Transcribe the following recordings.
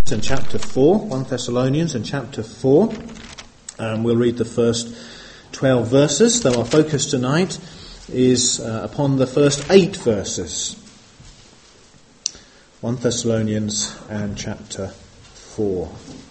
and chapter 4, 1 Thessalonians and chapter 4. We'll read the first 12 verses, though our focus tonight is upon the first 8 verses. 1 Thessalonians and chapter 4.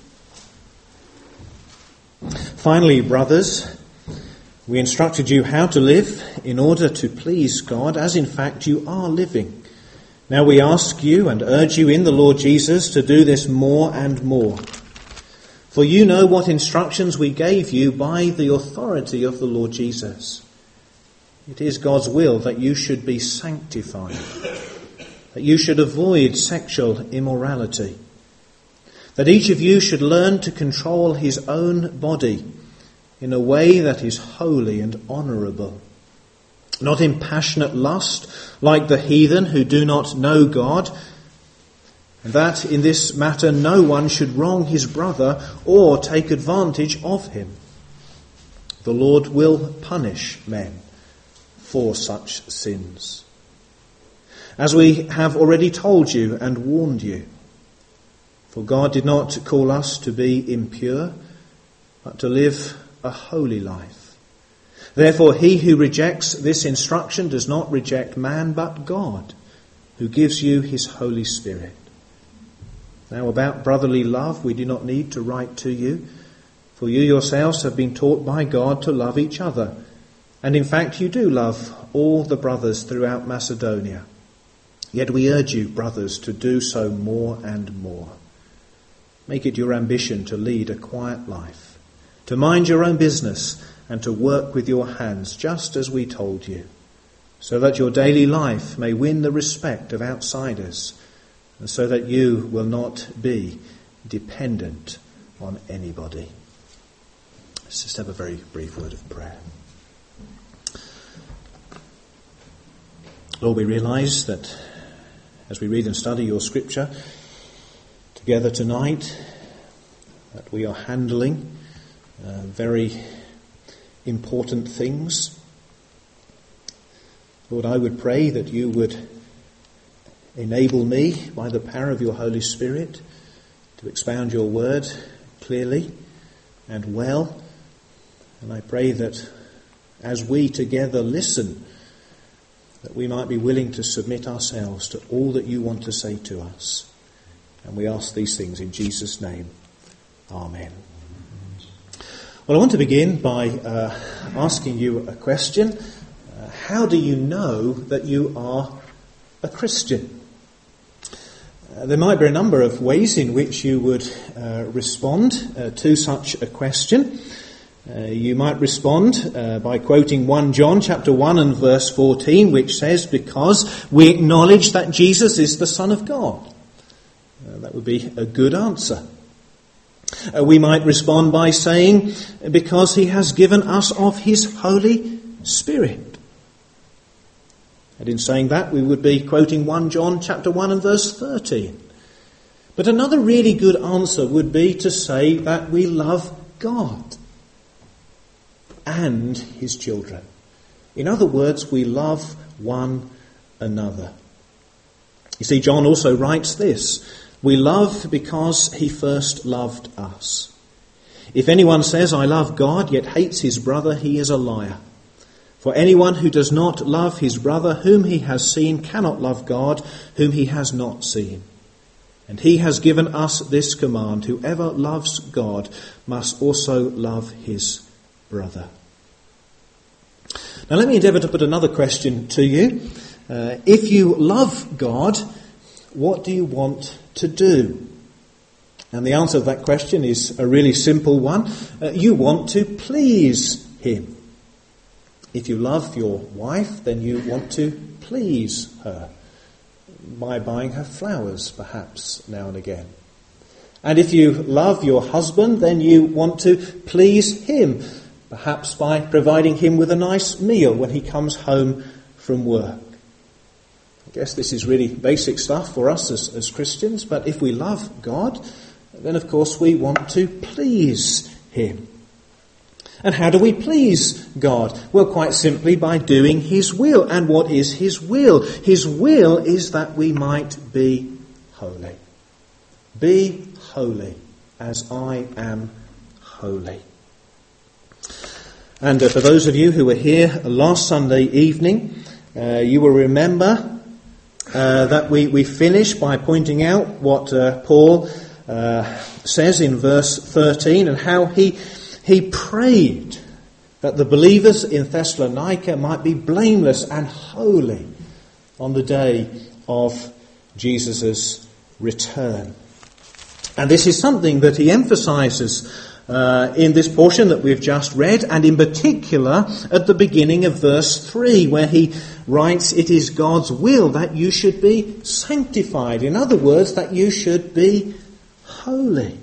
Finally, brothers, we instructed you how to live in order to please God, as in fact you are living. Now we ask you and urge you in the Lord Jesus to do this more and more. For you know what instructions we gave you by the authority of the Lord Jesus. It is God's will that you should be sanctified, that you should avoid sexual immorality, that each of you should learn to control his own body in a way that is holy and honourable, not in passionate lust like the heathen who do not know God, and that in this matter no one should wrong his brother or take advantage of him. The Lord will punish men for such sins, as we have already told you and warned you. For God did not call us to be impure, but to live a holy life. Therefore, he who rejects this instruction does not reject man, but God, who gives you his Holy Spirit. Now, about brotherly love, we do not need to write to you, for you yourselves have been taught by God to love each other. And in fact, you do love all the brothers throughout Macedonia. Yet we urge you, brothers, to do so more and more. Make it your ambition to lead a quiet life, to mind your own business, and to work with your hands, just as we told you, so that your daily life may win the respect of outsiders, and so that you will not be dependent on anybody. Let's just have a very brief word of prayer. Lord, we realise that as we read and study your scripture together tonight, that we are handling very important things. Lord, I would pray that you would enable me by the power of your Holy Spirit to expound your word clearly and well. And I pray that as we together listen, that we might be willing to submit ourselves to all that you want to say to us. And we ask these things in Jesus' name. Amen. Well, I want to begin by asking you a question. How do you know that you are a Christian? There might be a number of ways in which you would respond to such a question. You might respond by quoting 1 John chapter 1 and verse 14, which says, because we acknowledge that Jesus is the Son of God. That would be a good answer. We might respond by saying, because he has given us of his Holy Spirit. And in saying that, we would be quoting 1 John chapter 1 and verse 13. But another really good answer would be to say that we love God and his children. In other words, we love one another. You see, John also writes this: we love because he first loved us. If anyone says, I love God, yet hates his brother, he is a liar. For anyone who does not love his brother whom he has seen cannot love God whom he has not seen. And he has given us this command: whoever loves God must also love his brother. Now let me endeavour to put another question to you. If you love God, what do you want to do? And the answer to that question is a really simple one. You want to please him. If you love your wife, then you want to please her by buying her flowers, perhaps, now and again. And if you love your husband, then you want to please him, perhaps by providing him with a nice meal when he comes home from work. I guess this is really basic stuff for us as Christians, but if we love God, then of course we want to please him. And how do we please God? Well, quite simply by doing his will. And what is his will? His will is that we might be holy. Be holy, as I am holy. And for those of you who were here last Sunday evening, you will remember that we finished by pointing out what Paul says in verse 13 and how he prayed that the believers in Thessalonica might be blameless and holy on the day of Jesus' return. And this is something that he emphasizes in this portion that we've just read, and in particular at the beginning of verse 3, where he writes, "It is God's will that you should be sanctified." In other words, that you should be holy.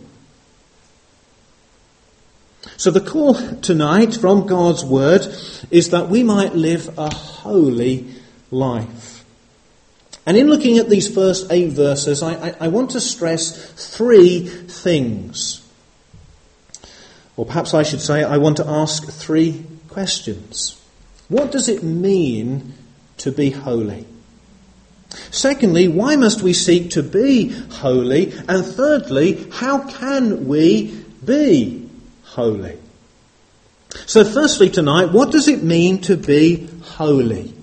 So the call tonight from God's word is that we might live a holy life. And in looking at these first 8 verses, I want to stress 3 things. Or perhaps I should say I want to ask 3 questions. What does it mean to be holy? Secondly, why must we seek to be holy? And thirdly, how can we be holy? So firstly tonight, what does it mean to be holy?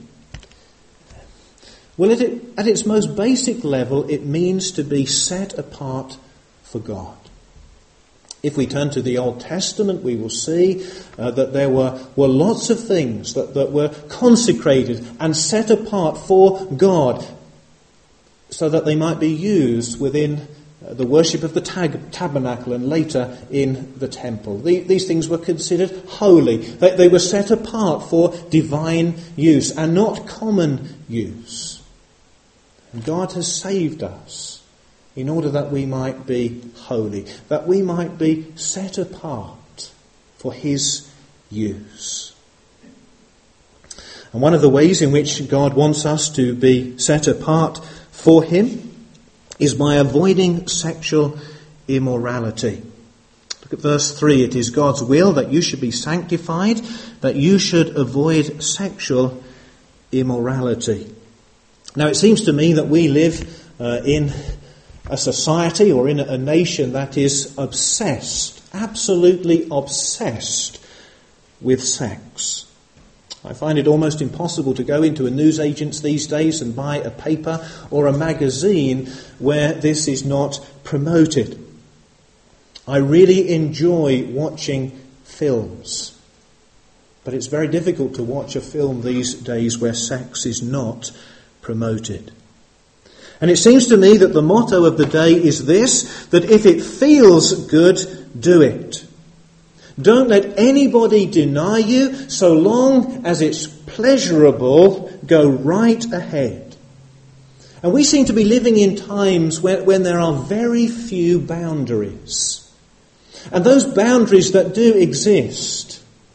Well, at its most basic level, it means to be set apart for God. If we turn to the Old Testament, we will see that there were lots of things that were consecrated and set apart for God so that they might be used within the worship of the tabernacle and later in the temple. These things were considered holy. They were set apart for divine use and not common use. And God has saved us in order that we might be holy, that we might be set apart for his use. And one of the ways in which God wants us to be set apart for him is by avoiding sexual immorality. Look at verse 3. "It is God's will that you should be sanctified, that you should avoid sexual immorality." Now it seems to me that we live in a society or in a nation that is obsessed, absolutely obsessed with sex. I find it almost impossible to go into a newsagent's these days and buy a paper or a magazine where this is not promoted. I really enjoy watching films, but it's very difficult to watch a film these days where sex is not promoted. And it seems to me that the motto of the day is this, that if it feels good, do it. Don't let anybody deny you. So long as it's pleasurable, go right ahead. And we seem to be living in times when there are very few boundaries. And those boundaries that do exist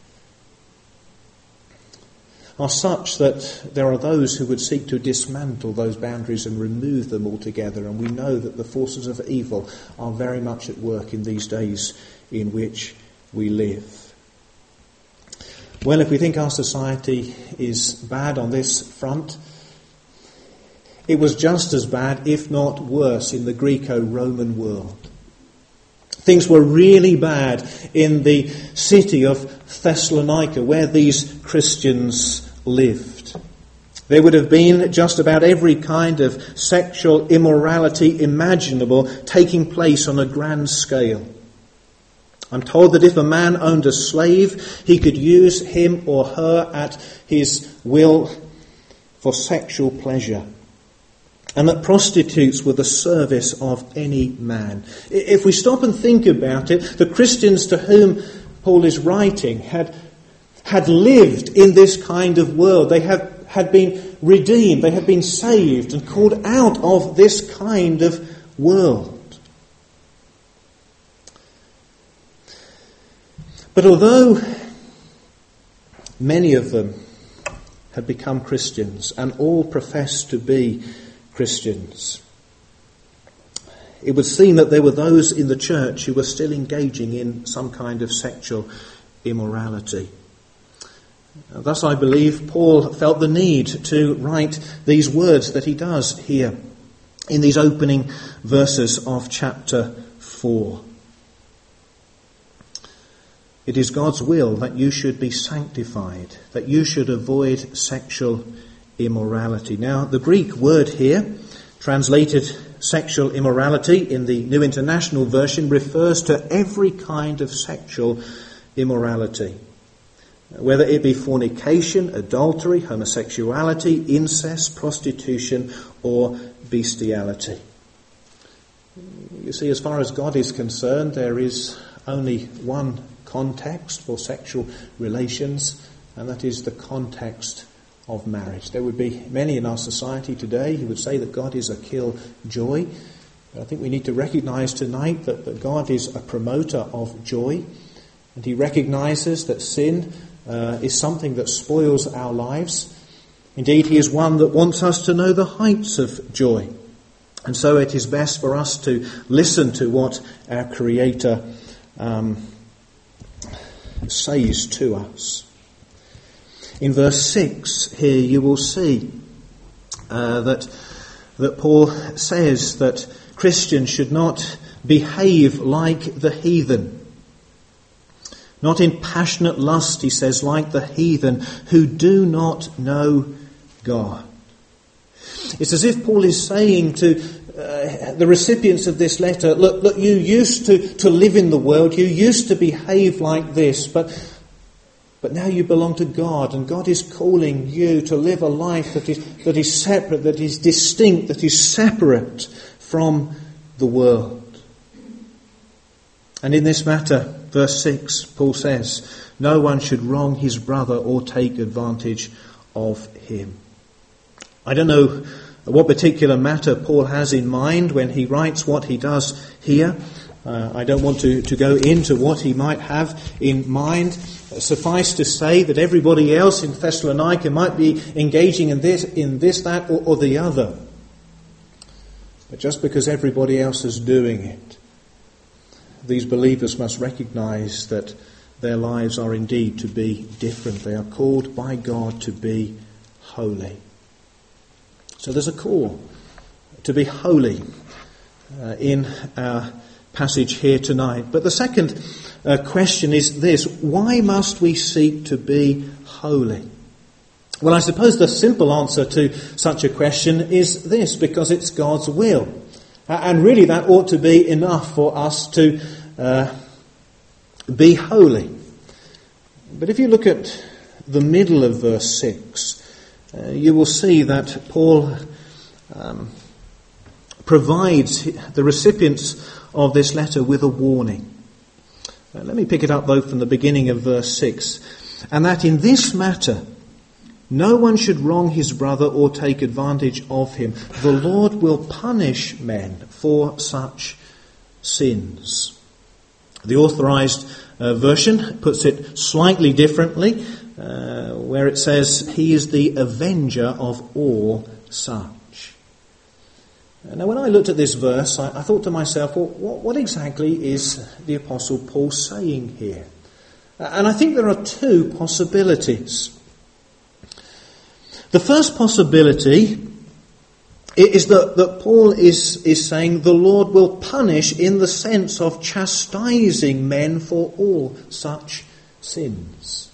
are such that there are those who would seek to dismantle those boundaries and remove them altogether. And we know that the forces of evil are very much at work in these days in which we live. Well, if we think our society is bad on this front, it was just as bad, if not worse, in the Greco-Roman world. Things were really bad in the city of Thessalonica, where these Christians lived. There would have been just about every kind of sexual immorality imaginable taking place on a grand scale. I'm told that if a man owned a slave, he could use him or her at his will for sexual pleasure. And that prostitutes were the service of any man. If we stop and think about it, the Christians to whom Paul is writing had lived in this kind of world. They had been redeemed. They had been saved and called out of this kind of world. But although many of them had become Christians and all professed to be Christians, it would seem that there were those in the church who were still engaging in some kind of sexual immorality. Thus, I believe Paul felt the need to write these words that he does here in these opening verses of chapter 4. 4. It is God's will that you should be sanctified, that you should avoid sexual immorality. Now, the Greek word here, translated sexual immorality in the New International Version, refers to every kind of sexual immorality, whether it be fornication, adultery, homosexuality, incest, prostitution, or bestiality. You see, as far as God is concerned, there is only one context for sexual relations, and that is the context of marriage. There would be many in our society today who would say that God is a killjoy. But I think we need to recognize tonight that God is a promoter of joy, and he recognizes that sin is something that spoils our lives. Indeed, he is one that wants us to know the heights of joy. And so it is best for us to listen to what our Creator says to us. In verse 6 here you will see that Paul says that Christians should not behave like the heathen. Not in passionate lust, he says, like the heathen who do not know God. It's as if Paul is saying to the recipients of this letter, look, you used to live in the world, you used to behave like this, but now you belong to God, and God is calling you to live a life that is separate, that is distinct, that is separate from the world. And in this matter, verse 6, Paul says, no one should wrong his brother or take advantage of him. I don't know what particular matter Paul has in mind when he writes what he does here. I don't want to go into what he might have in mind. Suffice to say that everybody else in Thessalonica might be engaging in this, that, or the other. But just because everybody else is doing it, these believers must recognize that their lives are indeed to be different. They are called by God to be holy. So there's a call to be holy in our passage here tonight. But the second question is this: why must we seek to be holy? Well, I suppose the simple answer to such a question is this: because it's God's will. And really that ought to be enough for us to be holy. But if you look at the middle of verse 6, you will see that Paul provides the recipients of this letter with a warning. Let me pick it up though from the beginning of verse 6. And that in this matter, no one should wrong his brother or take advantage of him. The Lord will punish men for such sins. The Authorized Version puts it slightly differently, where it says, he is the avenger of all such. Now, when I looked at this verse, I thought to myself, well, what exactly is the Apostle Paul saying here? And I think there are two possibilities. The first possibility is that Paul is saying the Lord will punish in the sense of chastising men for all such sins.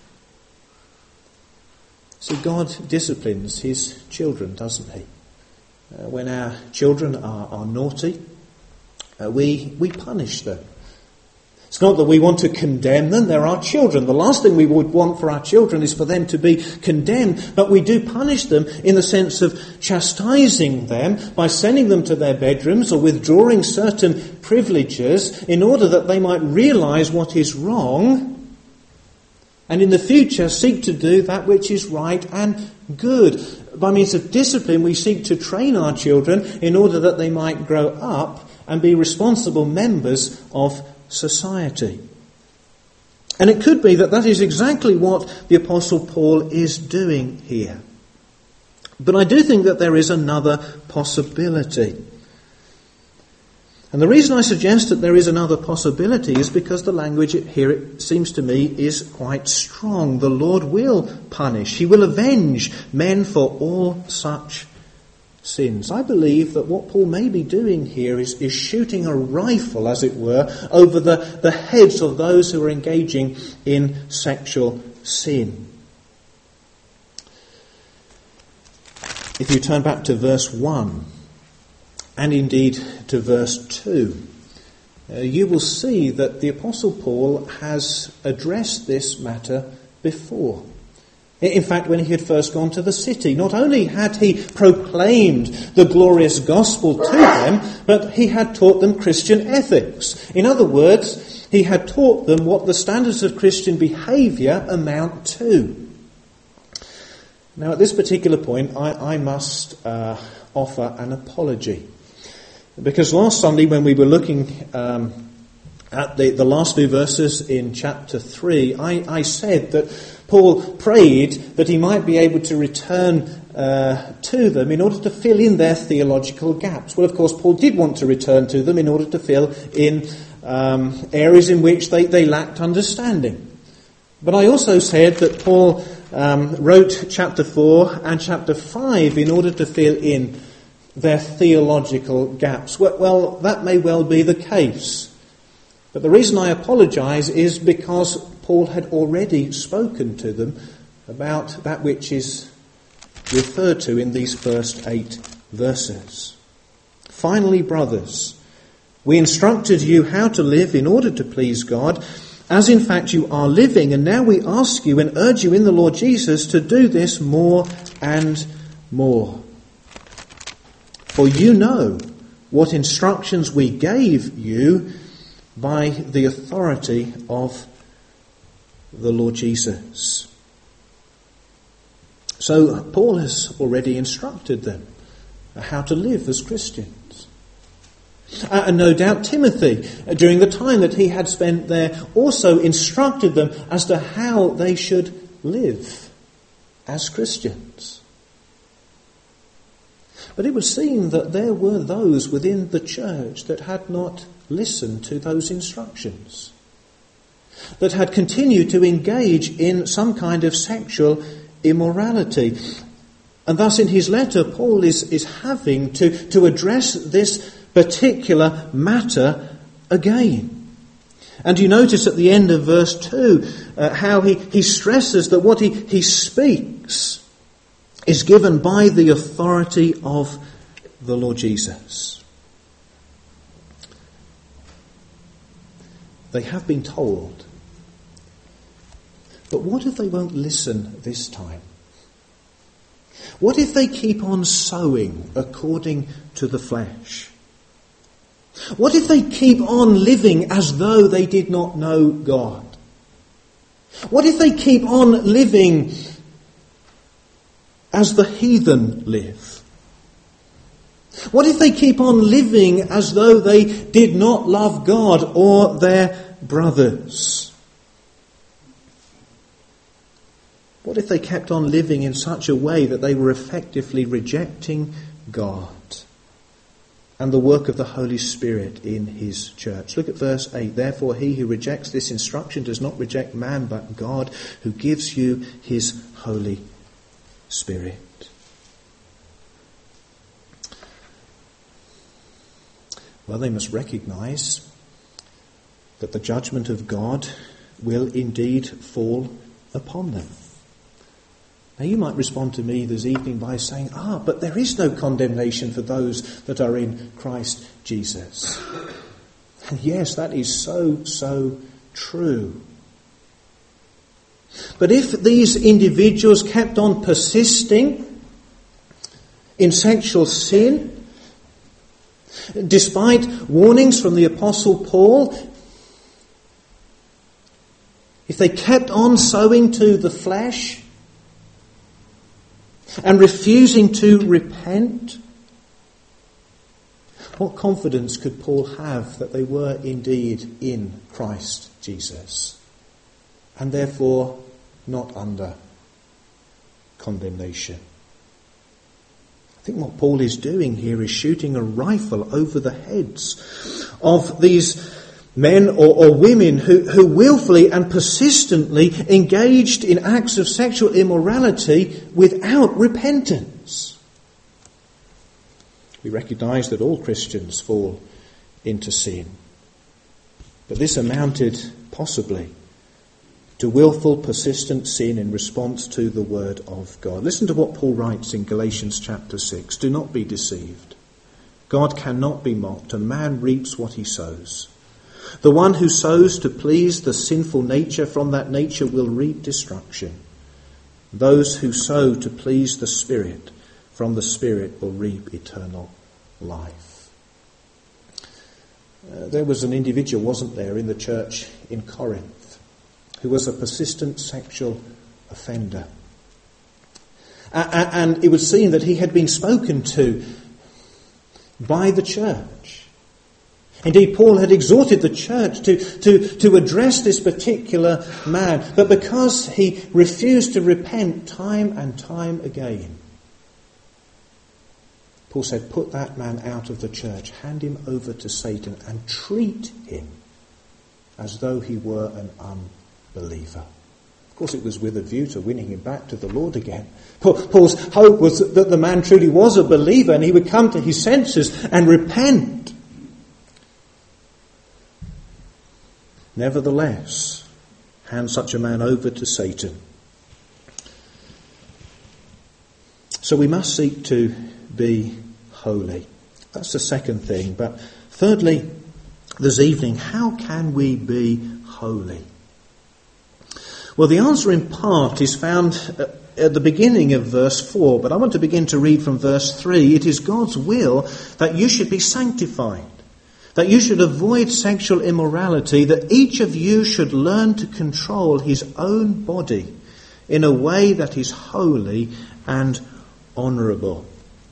So God disciplines his children, doesn't he? When our children are naughty, we punish them. It's not that we want to condemn them. They're our children. The last thing we would want for our children is for them to be condemned. But we do punish them in the sense of chastising them by sending them to their bedrooms or withdrawing certain privileges in order that they might realize what is wrong and in the future seek to do that which is right and good. By means of discipline, we seek to train our children in order that they might grow up and be responsible members of society. And it could be that is exactly what the Apostle Paul is doing here. But I do think that there is another possibility. And the reason I suggest that there is another possibility is because the language here, it seems to me, is quite strong. The Lord will punish. He will avenge men for all such sins. I believe that what Paul may be doing here is shooting a rifle, as it were, over the heads of those who are engaging in sexual sin. If you turn back to verse 1, and indeed to verse 2, you will see that the Apostle Paul has addressed this matter before. In fact, when he had first gone to the city, not only had he proclaimed the glorious gospel to them, but he had taught them Christian ethics. In other words, he had taught them what the standards of Christian behaviour amount to. Now, at this particular point, I must offer an apology. Because last Sunday, when we were looking at the last few verses in chapter 3, I said that Paul prayed that he might be able to return to them in order to fill in their theological gaps. Well, of course, Paul did want to return to them in order to fill in areas in which they lacked understanding. But I also said that Paul wrote chapter 4 and chapter 5 in order to fill in their theological gaps. Well, that may well be the case. But the reason I apologise is because Paul had already spoken to them about that which is referred to in these first 8 verses. Finally, brothers, we instructed you how to live in order to please God, as in fact you are living, and now we ask you and urge you in the Lord Jesus to do this more and more. For you know what instructions we gave you by the authority of the Lord Jesus. So Paul has already instructed them how to live as Christians. And no doubt Timothy, during the time that he had spent there, also instructed them as to how they should live as Christians. But it would seem that there were those within the church that had not listened to those instructions, that had continued to engage in some kind of sexual immorality. And thus in his letter, Paul is having to address this particular matter again. And you notice at the end of verse 2 how he stresses that what he speaks is given by the authority of the Lord Jesus. They have been told. But what if they won't listen this time? What if they keep on sowing according to the flesh? What if they keep on living as though they did not know God? What if they keep on living as the heathen live? What if they keep on living as though they did not love God or their brothers? What if they kept on living in such a way that they were effectively rejecting God and the work of the Holy Spirit in his church? Look at verse 8. Therefore he who rejects this instruction does not reject man but God, who gives you his Holy Spirit. Well, they must recognise that the judgment of God will indeed fall upon them. Now you might respond to me this evening by saying, but there is no condemnation for those that are in Christ Jesus. And yes, that is so true. But if these individuals kept on persisting in sexual sin, despite warnings from the Apostle Paul, if they kept on sowing to the flesh and refusing to repent, what confidence could Paul have that they were indeed in Christ Jesus and therefore not under condemnation? I think what Paul is doing here is shooting a rifle over the heads of these men or women who willfully and persistently engaged in acts of sexual immorality without repentance. We recognise that all Christians fall into sin. But this amounted, possibly, to willful, persistent sin in response to the word of God. Listen to what Paul writes in Galatians chapter 6. Do not be deceived. God cannot be mocked. A man reaps what he sows. The one who sows to please the sinful nature from that nature will reap destruction. Those who sow to please the Spirit from the Spirit will reap eternal life. There was an individual, wasn't there, in the church in Corinth who was a persistent sexual offender. And it was seen that he had been spoken to by the church. Indeed, Paul had exhorted the church to address this particular man. But because he refused to repent time and time again, Paul said, put that man out of the church, hand him over to Satan and treat him as though he were an unbeliever. Of course, it was with a view to winning him back to the Lord again. Paul's hope was that the man truly was a believer and he would come to his senses and repent. Nevertheless, hand such a man over to Satan. So we must seek to be holy. That's the second thing. But thirdly, this evening, how can we be holy? Well, the answer in part is found at the beginning of verse 4, but I want to begin to read from verse 3. It is God's will that you should be sanctified, that you should avoid sexual immorality, that each of you should learn to control his own body in a way that is holy and honourable.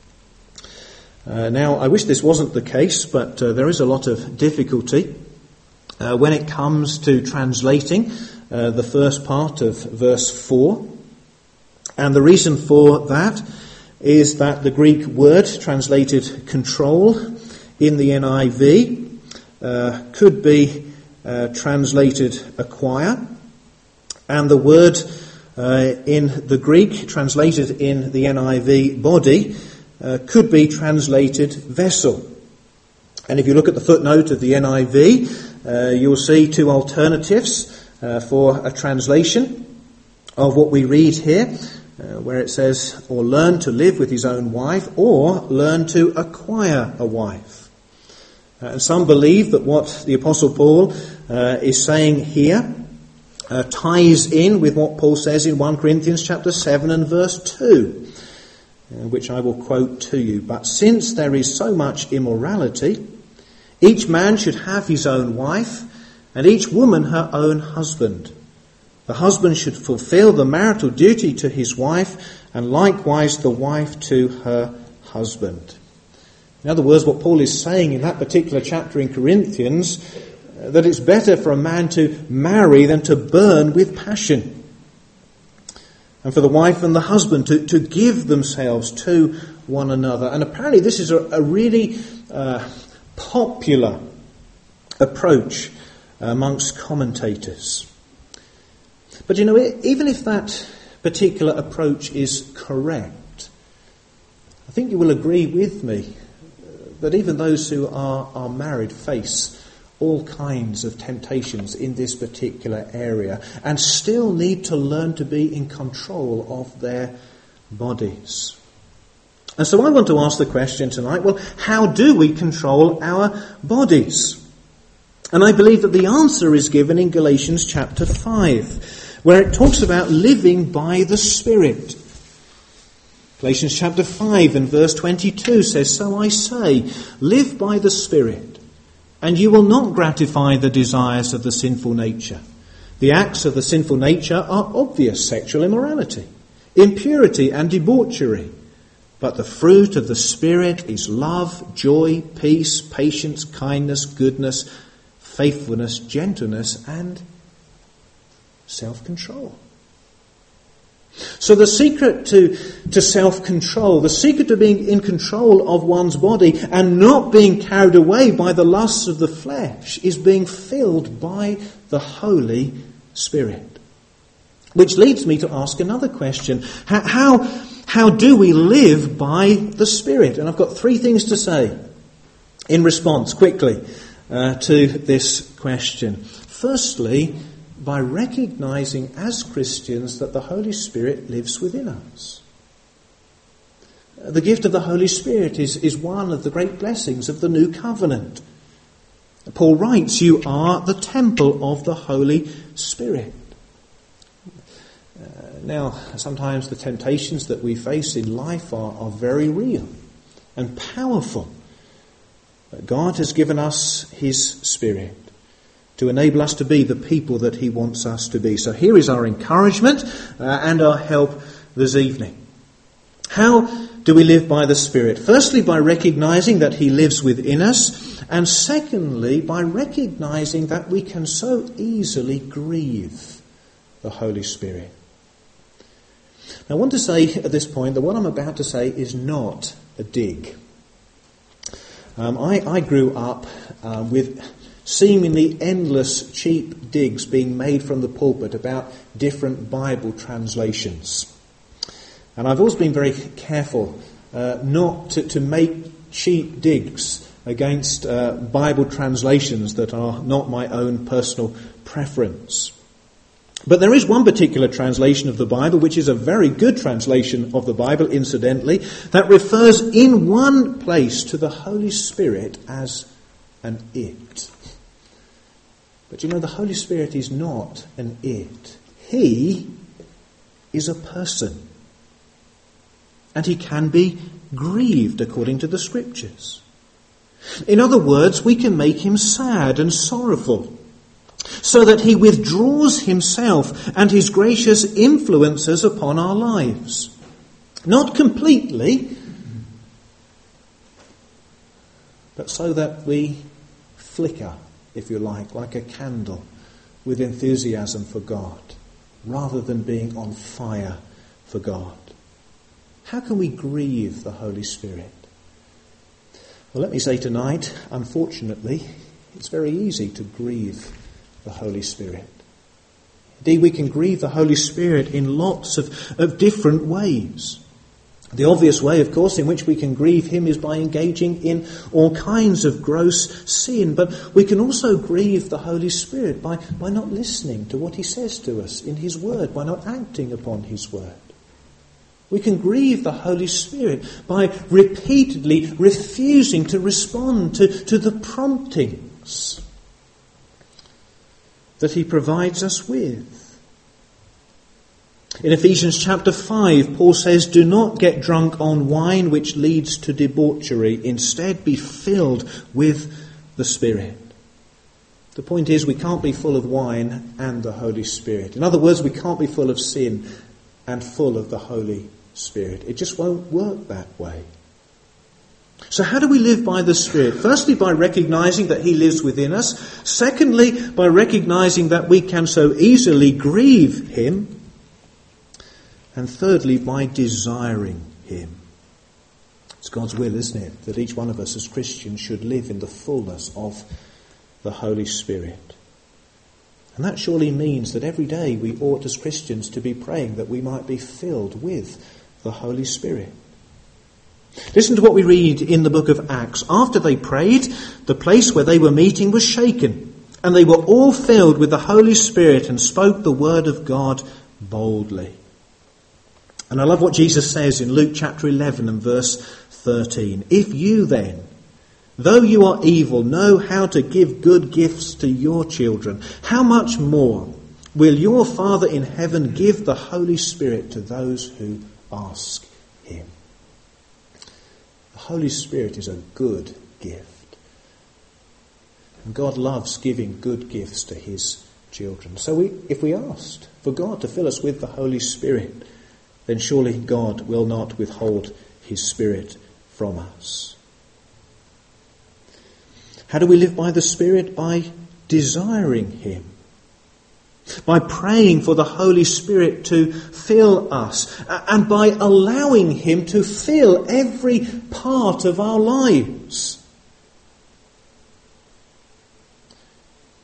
Now, I wish this wasn't the case, but there is a lot of difficulty when it comes to translating the first part of verse 4. And the reason for that is that the Greek word translated control in the NIV could be translated acquire, and the word in the Greek translated in the NIV body could be translated vessel. And if you look at the footnote of the NIV, you'll see two alternatives for a translation of what we read here, where it says, or learn to live with his own wife, or learn to acquire a wife. And some believe that what the Apostle Paul is saying here ties in with what Paul says in 1 Corinthians chapter 7 and verse 2, which I will quote to you. But since there is so much immorality, each man should have his own wife, and each woman her own husband. The husband should fulfill the marital duty to his wife, and likewise the wife to her husband. In other words, what Paul is saying in that particular chapter in Corinthians, that it's better for a man to marry than to burn with passion. And for the wife and the husband to give themselves to one another. And apparently this is a really popular approach amongst commentators. But you know, even if that particular approach is correct, I think you will agree with me that even those who are married face all kinds of temptations in this particular area and still need to learn to be in control of their bodies. And so I want to ask the question tonight, well, how do we control our bodies? And I believe that the answer is given in Galatians chapter 5, where it talks about living by the Spirit. Galatians chapter 5 and verse 22 says, so I say, live by the Spirit, and you will not gratify the desires of the sinful nature. The acts of the sinful nature are obvious: sexual immorality, impurity and debauchery. But the fruit of the Spirit is love, joy, peace, patience, kindness, goodness, faithfulness, gentleness, and self-control. So the secret to self-control, the secret to being in control of one's body and not being carried away by the lusts of the flesh, is being filled by the Holy Spirit. Which leads me to ask another question. How How do we live by the Spirit? And I've got three things to say in response, quickly, to this question. Firstly, by recognizing as Christians that the Holy Spirit lives within us. The gift of the Holy Spirit is one of the great blessings of the New Covenant. Paul writes, you are the temple of the Holy Spirit. Now, sometimes the temptations that we face in life are very real and powerful. But God has given us His Spirit to enable us to be the people that He wants us to be. So here is our encouragement and our help this evening. How do we live by the Spirit? Firstly, by recognizing that He lives within us. And secondly, by recognizing that we can so easily grieve the Holy Spirit. Now, I want to say at this point that what I'm about to say is not a dig. I grew up with seemingly endless cheap digs being made from the pulpit about different Bible translations. And I've always been very careful not to make cheap digs against Bible translations that are not my own personal preference. But there is one particular translation of the Bible, which is a very good translation of the Bible, incidentally, that refers in one place to the Holy Spirit as an it. But you know, the Holy Spirit is not an it. He is a person. And He can be grieved according to the Scriptures. In other words, we can make Him sad and sorrowful, so that He withdraws Himself and His gracious influences upon our lives. Not completely, but so that we flicker, if you like a candle with enthusiasm for God, rather than being on fire for God. How can we grieve the Holy Spirit? Well, let me say tonight, unfortunately, it's very easy to grieve the Holy Spirit. Indeed, we can grieve the Holy Spirit in lots of different ways. The obvious way, of course, in which we can grieve Him is by engaging in all kinds of gross sin. But we can also grieve the Holy Spirit by not listening to what He says to us in His Word, by not acting upon His Word. We can grieve the Holy Spirit by repeatedly refusing to respond to the promptings that He provides us with. In Ephesians chapter 5, Paul says, do not get drunk on wine which leads to debauchery. Instead, be filled with the Spirit. The point is, we can't be full of wine and the Holy Spirit. In other words, we can't be full of sin and full of the Holy Spirit. It just won't work that way. So how do we live by the Spirit? Firstly, by recognizing that He lives within us. Secondly, by recognizing that we can so easily grieve Him. And thirdly, by desiring Him. It's God's will, isn't it, that each one of us as Christians should live in the fullness of the Holy Spirit. And that surely means that every day we ought as Christians to be praying that we might be filled with the Holy Spirit. Listen to what we read in the book of Acts. After they prayed, the place where they were meeting was shaken, and they were all filled with the Holy Spirit and spoke the word of God boldly. And I love what Jesus says in Luke chapter 11 and verse 13. If you then, though you are evil, know how to give good gifts to your children, how much more will your Father in heaven give the Holy Spirit to those who ask Him? The Holy Spirit is a good gift. And God loves giving good gifts to His children. So if we asked for God to fill us with the Holy Spirit, then surely God will not withhold His Spirit from us. How do we live by the Spirit? By desiring Him. By praying for the Holy Spirit to fill us. And by allowing Him to fill every part of our lives.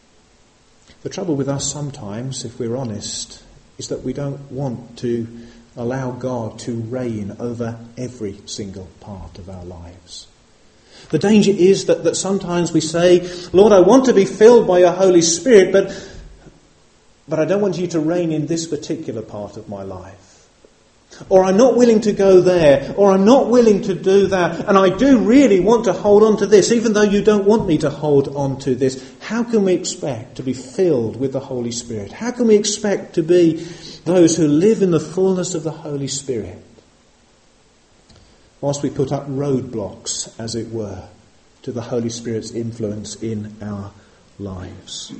The trouble with us sometimes, if we're honest, is that we don't want to allow God to reign over every single part of our lives. The danger is that sometimes we say, Lord, I want to be filled by your Holy Spirit, but I don't want you to reign in this particular part of my life. Or I'm not willing to go there, or I'm not willing to do that, and I do really want to hold on to this, even though you don't want me to hold on to this. How can we expect to be filled with the Holy Spirit? How can we expect to be those who live in the fullness of the Holy Spirit, whilst we put up roadblocks, as it were, to the Holy Spirit's influence in our lives?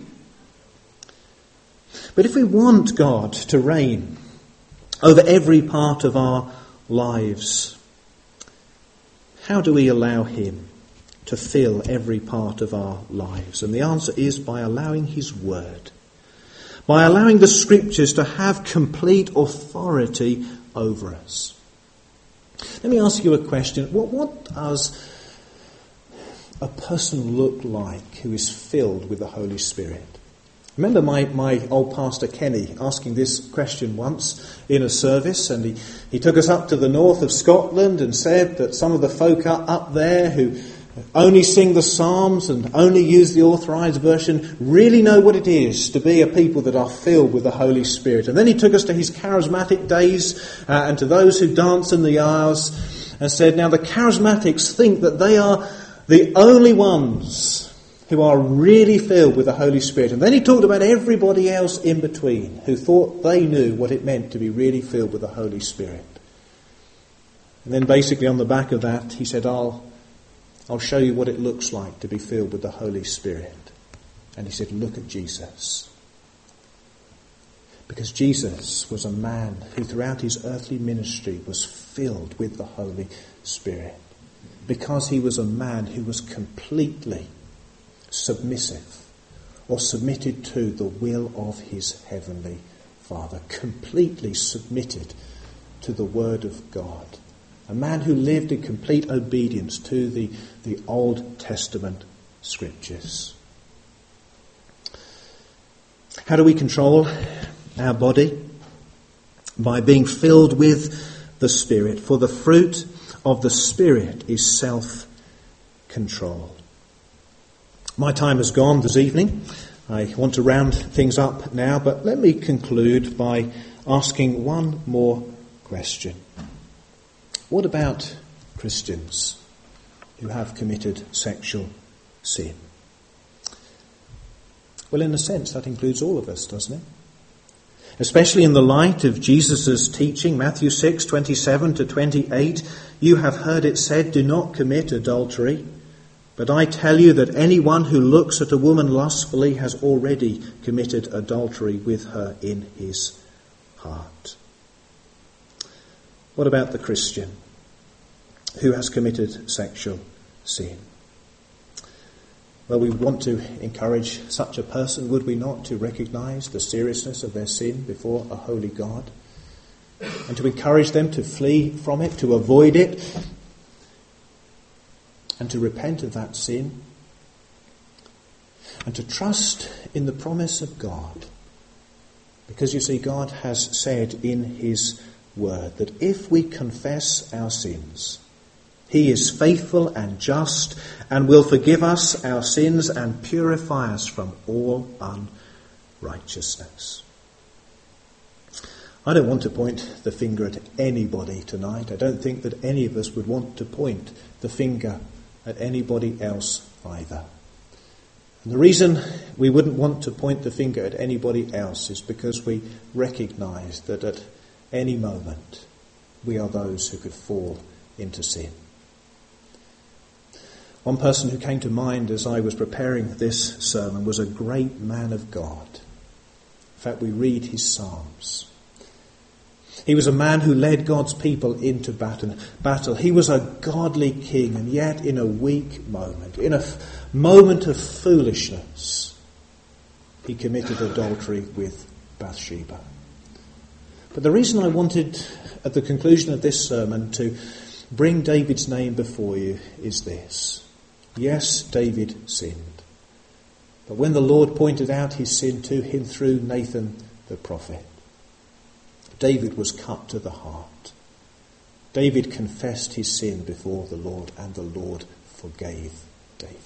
But if we want God to reign over every part of our lives, how do we allow him to fill every part of our lives? And the answer is by allowing his word, by allowing the scriptures to have complete authority over us. Let me ask you a question. What does a person look like who is filled with the Holy Spirit? I remember my old pastor Kenny asking this question once in a service, and he took us up to the north of Scotland and said that some of the folk up there who only sing the Psalms and only use the authorised version really know what it is to be a people that are filled with the Holy Spirit. And then he took us to his charismatic days and to those who dance in the aisles and said, now the charismatics think that they are the only ones who are really filled with the Holy Spirit. And then he talked about everybody else in between who thought they knew what it meant to be really filled with the Holy Spirit. And then basically on the back of that, he said, I'll show you what it looks like to be filled with the Holy Spirit. And he said, look at Jesus. Because Jesus was a man who throughout his earthly ministry was filled with the Holy Spirit. Because he was a man who was completely submissive or submitted to the will of his heavenly Father, completely submitted to the Word of God, a man who lived in complete obedience to the Old Testament scriptures. How do we control our body? By being filled with the Spirit, for the fruit of the Spirit is self-control. My time has gone this evening. I want to round things up now, but let me conclude by asking one more question. What about Christians who have committed sexual sin? Well, in a sense, that includes all of us, doesn't it? Especially in the light of Jesus' teaching, Matthew 6:27 to 28, you have heard it said, do not commit adultery. But I tell you that anyone who looks at a woman lustfully has already committed adultery with her in his heart. What about the Christian who has committed sexual sin? Well, we want to encourage such a person, would we not, to recognise the seriousness of their sin before a holy God, and to encourage them to flee from it, to avoid it, and to repent of that sin, and to trust in the promise of God. Because you see, God has said in his word that if we confess our sins, he is faithful and just and will forgive us our sins and purify us from all unrighteousness. I don't want to point the finger at anybody tonight. I don't think that any of us would want to point the finger at anybody else either. And the reason we wouldn't want to point the finger at anybody else is because we recognise that at any moment we are those who could fall into sin. One person who came to mind as I was preparing this sermon was a great man of God. In fact, we read his Psalms. He was a man who led God's people into battle. He was a godly king, and yet in a weak moment, in a moment of foolishness, he committed adultery with Bathsheba. But the reason I wanted, at the conclusion of this sermon, to bring David's name before you is this. Yes, David sinned. But when the Lord pointed out his sin to him through Nathan the prophet, David was cut to the heart. David confessed his sin before the Lord, and the Lord forgave David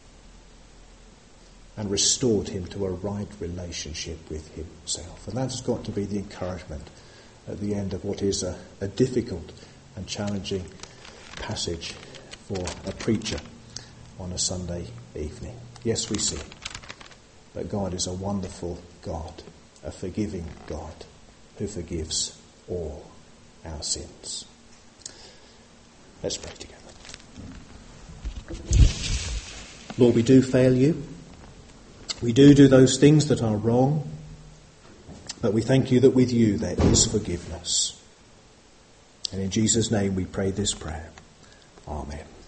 and restored him to a right relationship with himself. And that's got to be the encouragement at the end of what is a difficult and challenging passage for a preacher on a Sunday evening. Yes, we see that God is a wonderful God, a forgiving God who forgives all our sins. Let's pray together. Lord, we do fail you. We do those things that are wrong, but we thank you that with you there is forgiveness. And in Jesus' name we pray this prayer. Amen.